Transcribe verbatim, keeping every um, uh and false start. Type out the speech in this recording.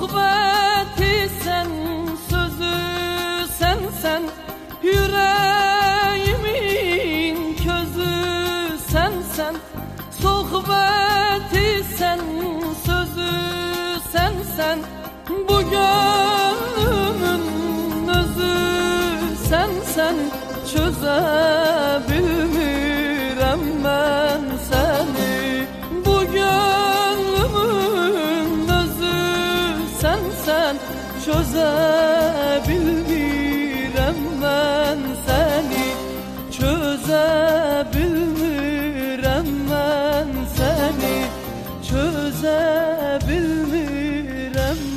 Sohbeti sen, sözü sen sen, yüreğimin közü sen sen. Sohbeti sen, sözü sen sen, bu gönlümün özü sen sen. Çözebilmirem ben seni, bu gönlümün özü sen sen. Çözebilmirem ben seni, çözebilmirem ben seni, çözebilmirem.